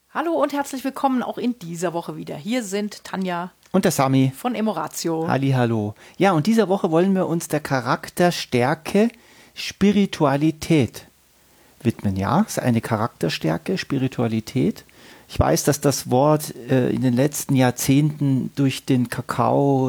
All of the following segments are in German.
Hallo und herzlich willkommen auch in dieser Woche wieder. Hier sind Tanja und der Sami von Emoratio. Hallihallo. Ja, und diese Woche wollen wir uns der Charakterstärke Spiritualität widmen. Ja, es ist eine Charakterstärke, Spiritualität. Ich weiß, dass das Wort in den letzten Jahrzehnten durch den Kakao,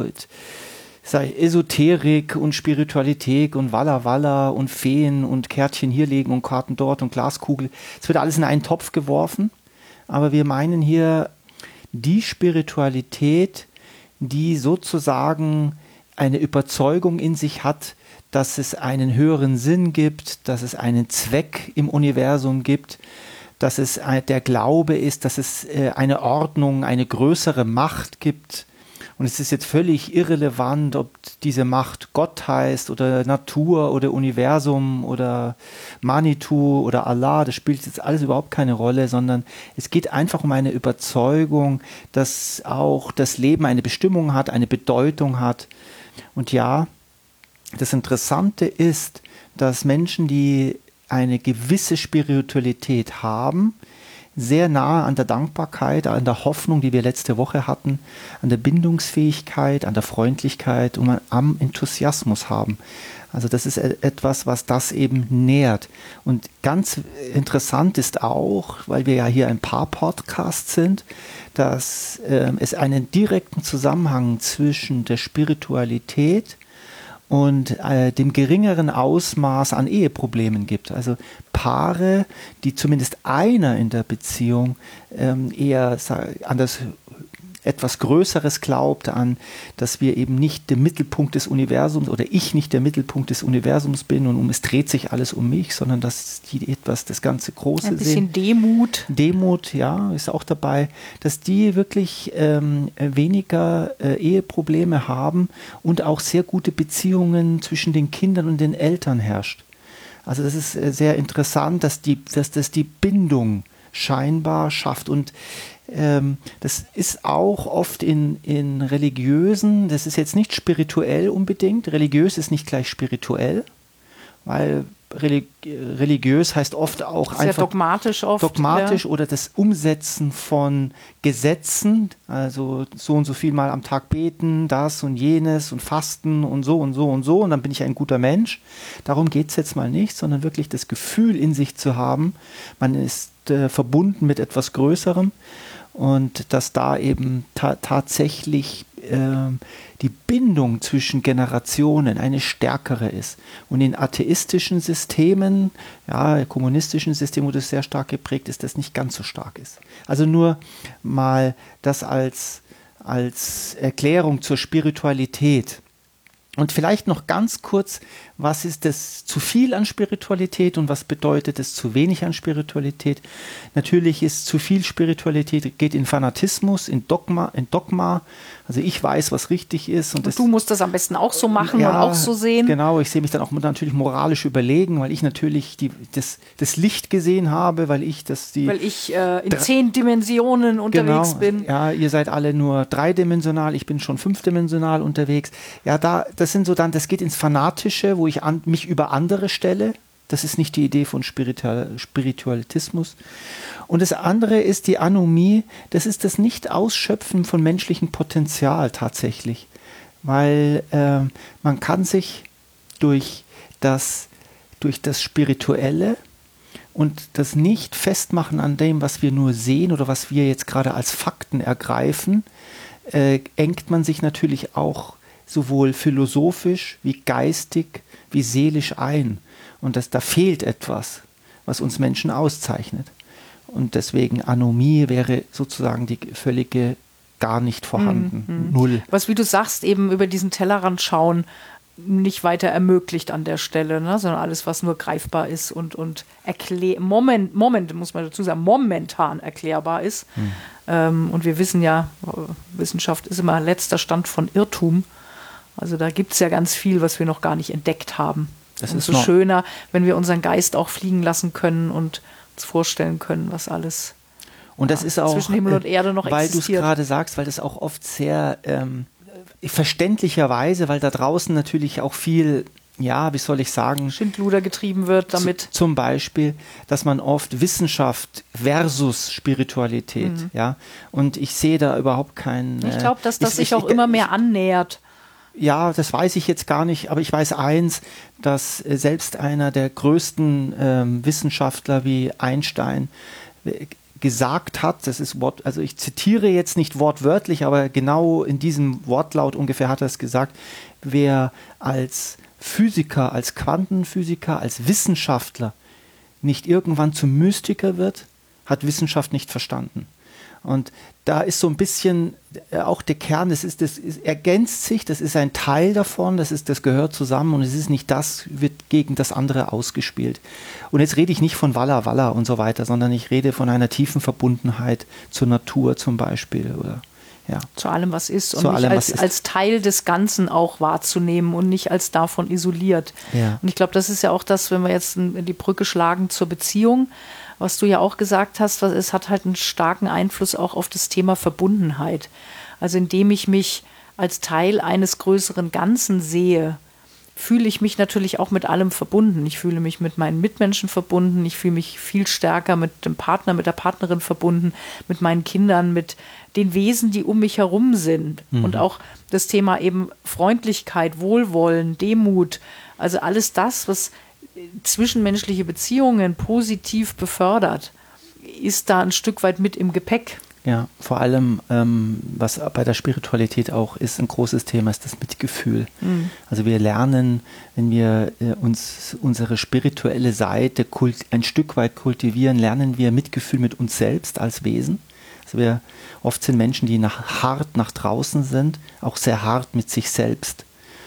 Esoterik und Spiritualität und Walla Walla und Feen und Kärtchen hier legen und Karten dort und Glaskugel, es wird alles in einen Topf geworfen. Aber wir meinen hier die Spiritualität, die sozusagen eine Überzeugung in sich hat, dass es einen höheren Sinn gibt, dass es einen Zweck im Universum gibt, dass es der Glaube ist, dass es eine Ordnung, eine größere Macht gibt. Und es ist jetzt völlig irrelevant, ob diese Macht Gott heißt oder Natur oder Universum oder Manitou oder Allah. Das spielt jetzt alles überhaupt keine Rolle, sondern es geht einfach um eine Überzeugung, dass auch das Leben eine Bestimmung hat, eine Bedeutung hat. Und ja, das Interessante ist, dass Menschen, die eine gewisse Spiritualität haben, sehr nahe an der Dankbarkeit, an der Hoffnung, die wir letzte Woche hatten, an der Bindungsfähigkeit, an der Freundlichkeit und am Enthusiasmus haben. Also das ist etwas, was das eben nährt. Und ganz interessant ist auch, weil wir ja hier ein Paar-Podcast sind, dass es einen direkten Zusammenhang zwischen der Spiritualität und dem geringeren Ausmaß an Eheproblemen gibt. Also Paare, die zumindest einer in der Beziehung eher an das etwas Größeres glaubt, an, dass wir eben nicht der Mittelpunkt des Universums oder ich nicht der Mittelpunkt des Universums bin und es dreht sich alles um mich, sondern dass die etwas, das ganze Große sehen. Ein bisschen Demut. Demut, ja, ist auch dabei, dass die wirklich weniger Eheprobleme haben und auch sehr gute Beziehungen zwischen den Kindern und den Eltern herrscht. Also das ist sehr interessant, dass das die Bindung scheinbar schafft. Und das ist auch oft in religiösen, das ist jetzt nicht spirituell unbedingt, religiös ist nicht gleich spirituell, weil religiös heißt oft auch sehr einfach dogmatisch oft. Dogmatisch ja. Oder das Umsetzen von Gesetzen, also so und so viel Mal am Tag beten, das und jenes und fasten und so und so und so und dann bin ich ein guter Mensch. Darum geht es jetzt mal nicht, sondern wirklich das Gefühl in sich zu haben, man ist verbunden mit etwas Größerem und dass da eben tatsächlich die Bindung zwischen Generationen eine stärkere ist. Und in atheistischen Systemen, ja, kommunistischen Systemen, wo das sehr stark geprägt ist, das nicht ganz so stark ist. Also nur mal das als Erklärung zur Spiritualität. Und vielleicht noch ganz kurz, was ist das zu viel an Spiritualität und was bedeutet es zu wenig an Spiritualität? Natürlich ist zu viel Spiritualität, geht in Fanatismus, in Dogma. Also ich weiß, was richtig ist. Und du musst das am besten auch so machen und auch so sehen. Genau, ich sehe mich dann auch natürlich moralisch überlegen, weil ich natürlich das Licht gesehen habe, weil ich in 10 Dimensionen unterwegs bin. Ja, ihr seid alle nur 3-dimensional, ich bin schon 5-dimensional unterwegs. Ja, das sind so dann, das geht ins Fanatische, wo ich mich über andere stelle. Das ist nicht die Idee von Spiritualismus. Und das andere ist die Anomie, das ist das Nicht-Ausschöpfen von menschlichem Potenzial tatsächlich. Weil man kann sich durch das Spirituelle und das Nicht-Festmachen an dem, was wir nur sehen oder was wir jetzt gerade als Fakten ergreifen, engt man sich natürlich auch sowohl philosophisch wie geistig wie seelisch ein. Und da fehlt etwas, was uns Menschen auszeichnet. Und deswegen Anomie wäre sozusagen die völlige gar nicht vorhanden. Null. Was, wie du sagst, eben über diesen Tellerrand schauen, nicht weiter ermöglicht an der Stelle, ne? Sondern alles, was nur greifbar ist und muss man dazu sagen, momentan erklärbar ist. Und wir wissen ja, Wissenschaft ist immer letzter Stand von Irrtum. Also da gibt es ja ganz viel, was wir noch gar nicht entdeckt haben. Das ist so schöner, wenn wir unseren Geist auch fliegen lassen können und uns vorstellen können, was alles und das ist auch, zwischen Himmel und Erde noch weil existiert. Weil du es gerade sagst, weil das auch oft sehr verständlicherweise, weil da draußen natürlich auch viel ja, wie soll ich sagen, Schindluder getrieben wird damit. Zum Beispiel, dass man oft Wissenschaft versus Spiritualität, ja, und ich sehe da überhaupt keinen... Ich glaube, dass das sich auch immer mehr annähert. Ja, das weiß ich jetzt gar nicht, aber ich weiß eins, dass selbst einer der größten Wissenschaftler wie Einstein gesagt hat, das ist also ich zitiere jetzt nicht wortwörtlich, aber genau in diesem Wortlaut ungefähr hat er es gesagt, wer als Physiker, als Quantenphysiker, als Wissenschaftler nicht irgendwann zum Mystiker wird, hat Wissenschaft nicht verstanden. Und da ist so ein bisschen auch der Kern, das ergänzt sich, das ist ein Teil davon, das gehört zusammen und es ist nicht das, wird gegen das andere ausgespielt. Und jetzt rede ich nicht von Walla Walla und so weiter, sondern ich rede von einer tiefen Verbundenheit zur Natur zum Beispiel oder ja. Zu allem, was ist und nicht als Teil des Ganzen auch wahrzunehmen und nicht als davon isoliert. Ja. Und ich glaube, das ist ja auch das, wenn wir jetzt die Brücke schlagen zur Beziehung, was du ja auch gesagt hast, es hat halt einen starken Einfluss auch auf das Thema Verbundenheit. Also indem ich mich als Teil eines größeren Ganzen sehe, fühle ich mich natürlich auch mit allem verbunden. Ich fühle mich mit meinen Mitmenschen verbunden, ich fühle mich viel stärker mit dem Partner, mit der Partnerin verbunden, mit meinen Kindern, mit den Wesen, die um mich herum sind. Und auch das Thema eben Freundlichkeit, Wohlwollen, Demut, also alles das, was zwischenmenschliche Beziehungen positiv befördert, ist da ein Stück weit mit im Gepäck. Ja, vor allem, was bei der Spiritualität auch ist, ein großes Thema, ist das Mitgefühl. Also wir lernen, wenn wir uns unsere spirituelle Seite ein Stück weit kultivieren, lernen wir Mitgefühl mit uns selbst als Wesen. Also oft sind Menschen, die hart nach draußen sind, auch sehr hart mit sich selbst.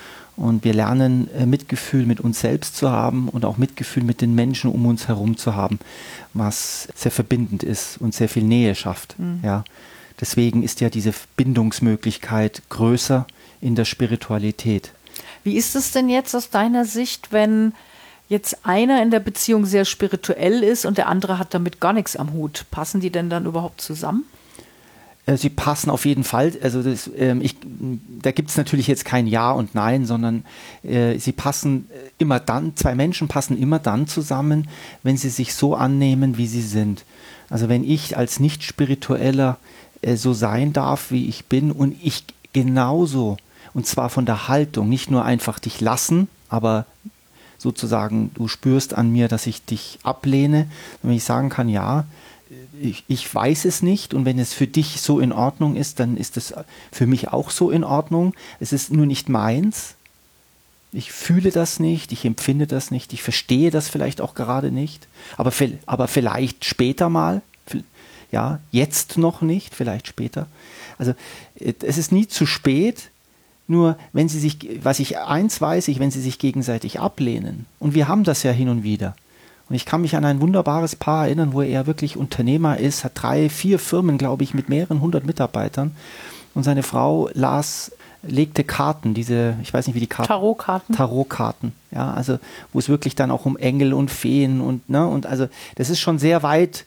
Und wir lernen, Mitgefühl mit uns selbst zu haben und auch Mitgefühl mit den Menschen um uns herum zu haben, was sehr verbindend ist und sehr viel Nähe schafft. Ja. Deswegen ist ja diese Bindungsmöglichkeit größer in der Spiritualität. Wie ist es denn jetzt aus deiner Sicht, wenn jetzt einer in der Beziehung sehr spirituell ist und der andere hat damit gar nichts am Hut? Passen die denn dann überhaupt zusammen? Sie passen auf jeden Fall. Also da gibt es natürlich jetzt kein Ja und Nein, sondern sie passen immer dann, zwei Menschen passen immer dann zusammen, wenn sie sich so annehmen, wie sie sind. Also wenn ich als Nicht-Spiritueller so sein darf, wie ich bin und ich genauso, und zwar von der Haltung, nicht nur einfach dich lassen, aber sozusagen du spürst an mir, dass ich dich ablehne, wenn ich sagen kann, ja, ich weiß es nicht und wenn es für dich so in Ordnung ist, dann ist es für mich auch so in Ordnung. Es ist nur nicht meins. Ich fühle das nicht, ich empfinde das nicht, ich verstehe das vielleicht auch gerade nicht, aber vielleicht später mal, ja, jetzt noch nicht, vielleicht später. Also es ist nie zu spät, nur wenn sie sich, wenn sie sich gegenseitig ablehnen, und wir haben das ja hin und wieder. Und ich kann mich an ein wunderbares Paar erinnern, wo er wirklich Unternehmer ist, hat 3, 4 Firmen, glaube ich, mit mehreren 100 Mitarbeitern. Und seine Frau legte Karten, ich weiß nicht, wie die Karten. Tarotkarten, ja, also wo es wirklich dann auch um Engel und Feen und also das ist schon sehr weit.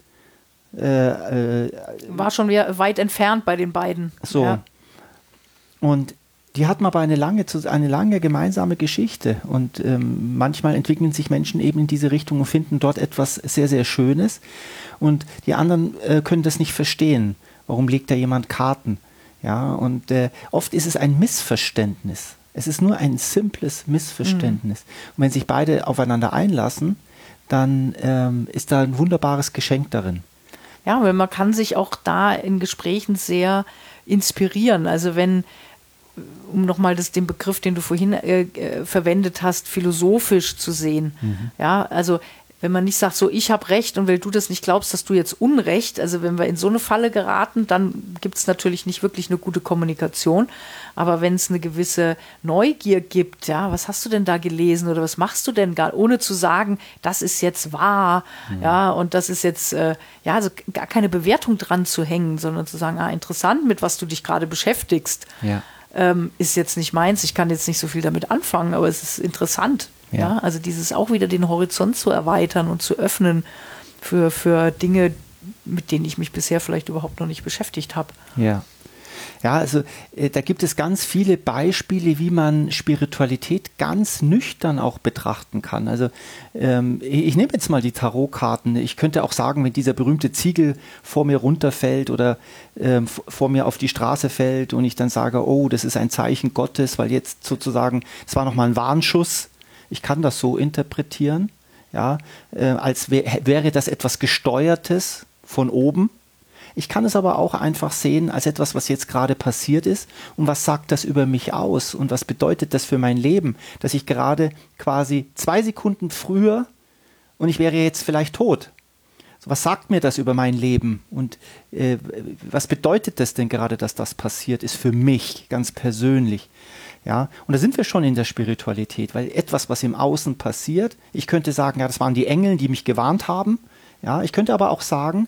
War schon weit entfernt bei den beiden. So. Ja. Und die hatten aber eine lange gemeinsame Geschichte und manchmal entwickeln sich Menschen eben in diese Richtung und finden dort etwas sehr, sehr Schönes und die anderen können das nicht verstehen. Warum legt da jemand Karten? Ja, und oft ist es ein Missverständnis. Es ist nur ein simples Missverständnis. Und wenn sich beide aufeinander einlassen, dann ist da ein wunderbares Geschenk darin. Ja, weil man kann sich auch da in Gesprächen sehr inspirieren. Also um nochmal den Begriff, den du vorhin verwendet hast, philosophisch zu sehen. Ja, also wenn man nicht sagt, so ich habe Recht und weil du das nicht glaubst, hast du jetzt Unrecht. Also wenn wir in so eine Falle geraten, dann gibt es natürlich nicht wirklich eine gute Kommunikation. Aber wenn es eine gewisse Neugier gibt, ja, was hast du denn da gelesen oder was machst du denn gar, ohne zu sagen, das ist jetzt wahr, ja, und das ist jetzt, also gar keine Bewertung dran zu hängen, sondern zu sagen, interessant, mit was du dich gerade beschäftigst. Ja. Ist jetzt nicht meins, ich kann jetzt nicht so viel damit anfangen, aber es ist interessant. Ja. Also dieses auch wieder den Horizont zu erweitern und zu öffnen für Dinge, mit denen ich mich bisher vielleicht überhaupt noch nicht beschäftigt habe. Ja. Ja, also da gibt es ganz viele Beispiele, wie man Spiritualität ganz nüchtern auch betrachten kann. Also ich nehme jetzt mal die Tarotkarten. Ich könnte auch sagen, wenn dieser berühmte Ziegel vor mir runterfällt oder vor mir auf die Straße fällt und ich dann sage, oh, das ist ein Zeichen Gottes, weil jetzt sozusagen, es war nochmal ein Warnschuss. Ich kann das so interpretieren, ja, als wäre das etwas Gesteuertes von oben. Ich kann es aber auch einfach sehen als etwas, was jetzt gerade passiert ist und was sagt das über mich aus und was bedeutet das für mein Leben, dass ich gerade quasi 2 Sekunden früher und ich wäre jetzt vielleicht tot. So, was sagt mir das über mein Leben und was bedeutet das denn gerade, dass das passiert ist für mich ganz persönlich? Ja, und da sind wir schon in der Spiritualität, weil etwas, was im Außen passiert, ich könnte sagen, ja, das waren die Engel, die mich gewarnt haben. Ja, ich könnte aber auch sagen,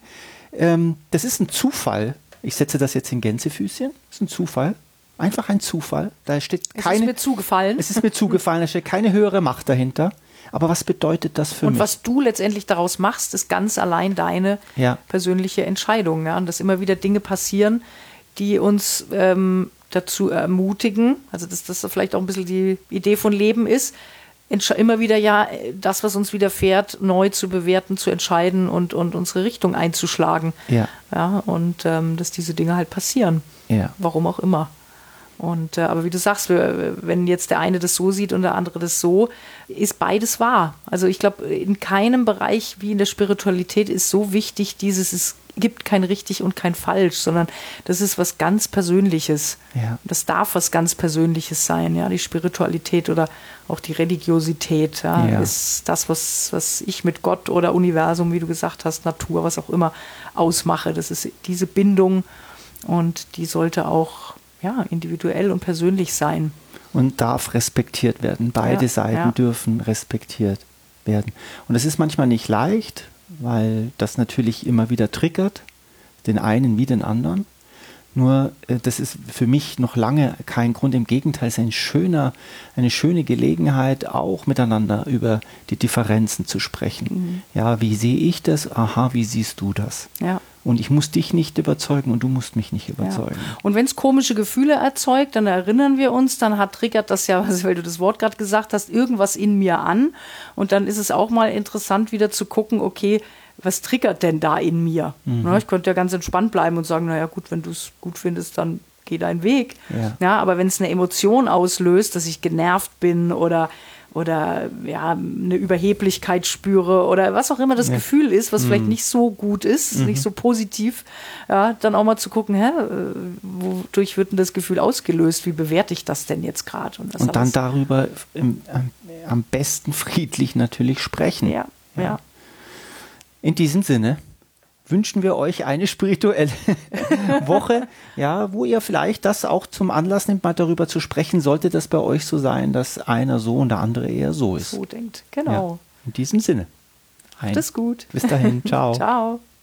das ist ein Zufall. Ich setze das jetzt in Gänsefüßchen. Das ist ein Zufall. Einfach ein Zufall. Da steht keine, es ist mir zugefallen. Es ist mir zugefallen. Da steht keine höhere Macht dahinter. Aber was bedeutet das für mich? Und was du letztendlich daraus machst, ist ganz allein deine persönliche Entscheidung. Ja? Und dass immer wieder Dinge passieren, die uns dazu ermutigen, also dass das vielleicht auch ein bisschen die Idee von Leben ist, immer wieder das, was uns widerfährt, neu zu bewerten, zu entscheiden und unsere Richtung einzuschlagen. Ja, und dass diese Dinge halt passieren. Ja. Warum auch immer. Und aber wie du sagst, wenn jetzt der eine das so sieht und der andere das so, ist beides wahr. Also ich glaube, in keinem Bereich wie in der Spiritualität ist so wichtig, es gibt kein richtig und kein falsch, sondern das ist was ganz Persönliches. Ja. Das darf was ganz Persönliches sein, ja, die Spiritualität oder auch die Religiosität, ist das, was ich mit Gott oder Universum, wie du gesagt hast, Natur, was auch immer, ausmache. Das ist diese Bindung und die sollte auch individuell und persönlich sein. Und darf respektiert werden. Beide Seiten dürfen respektiert werden. Und es ist manchmal nicht leicht, weil das natürlich immer wieder triggert, den einen wie den anderen. Nur das ist für mich noch lange kein Grund. Im Gegenteil, es ist eine schöne Gelegenheit, auch miteinander über die Differenzen zu sprechen. Mhm. Ja, wie sehe ich das? Aha, wie siehst du das? Ja. Und ich muss dich nicht überzeugen und du musst mich nicht überzeugen. Ja. Und wenn es komische Gefühle erzeugt, dann erinnern wir uns, dann triggert das ja, weil du das Wort gerade gesagt hast, irgendwas in mir an. Und dann ist es auch mal interessant, wieder zu gucken, okay, was triggert denn da in mir? Mhm. Na, ich könnte ja ganz entspannt bleiben und sagen, naja gut, wenn du es gut findest, dann geh deinen Weg. Ja, aber wenn es eine Emotion auslöst, dass ich genervt bin oder eine Überheblichkeit spüre oder was auch immer das Gefühl ist, was vielleicht nicht so gut ist, nicht so positiv, dann auch mal zu gucken, wodurch wird denn das Gefühl ausgelöst, wie bewerte ich das denn jetzt gerade? Und dann darüber am besten friedlich natürlich sprechen. Ja. In diesem Sinne wünschen wir euch eine spirituelle Woche, wo ihr vielleicht das auch zum Anlass nehmt, mal darüber zu sprechen, sollte das bei euch so sein, dass einer so und der andere eher so ist. So denkt, genau. Ja, in diesem Sinne. Das ist gut. Bis dahin, ciao. Ciao.